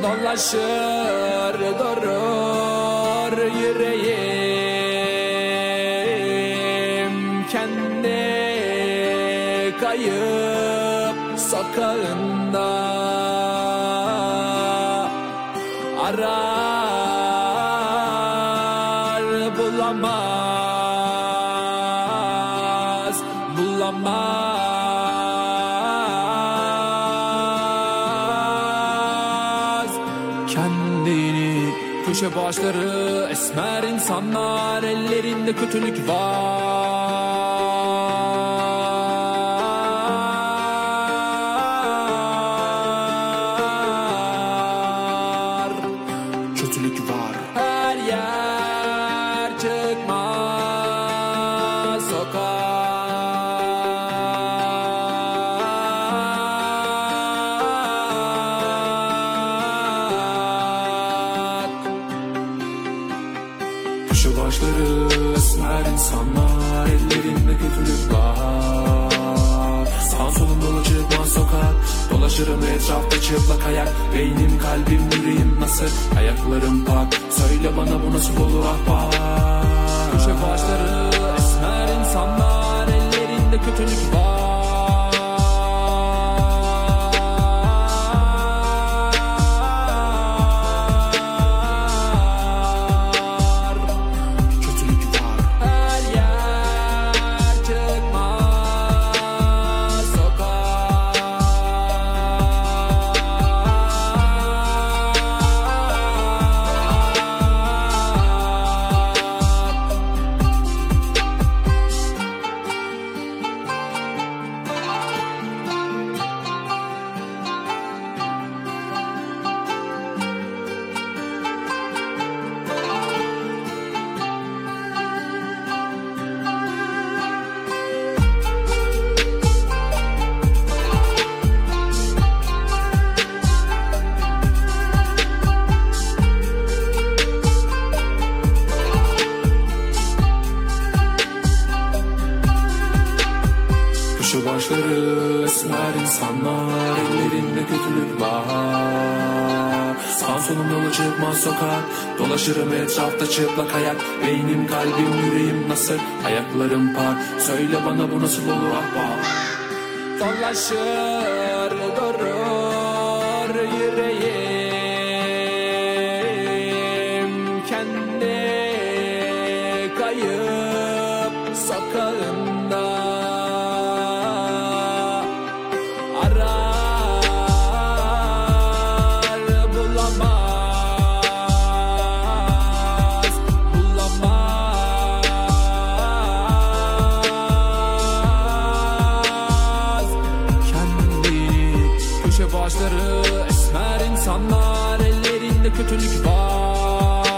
Dolaşır durur yüreğim kendi kayıp sokağında, arar bulamaz, kendini. Köşe başları esmer insanlar, ellerinde kötülük var. Kötülük var. Her yer çıkmaz sokak. Köşe başları esmer insanlar, ellerinde kötülük var. Sağ solum dolu çıkmaz sokak. Dolaşırım etrafta çıplak ayak. Beynim, kalbim, yüreğim nasıl? Ayaklarım pak. Söyle bana bu nasıl olur ahbap? Köşe başları esmer insanlar, ellerinde kötülük var. Köşe başları esmer insanlar, ellerinde kötülük var. Sağ solum yola çıkmaz sokak. Dolaşırım etrafta çıplak ayak. Beynim, kalbim, yüreğim nasıl? Ayaklarım pak. Söyle bana bu nasıl olur ahbap? Dolaşır durur yüreğim kendi kayıp sokağında, arar bulamaz, kendini. Köşe başları esmer insanlar, ellerinde kötülük var.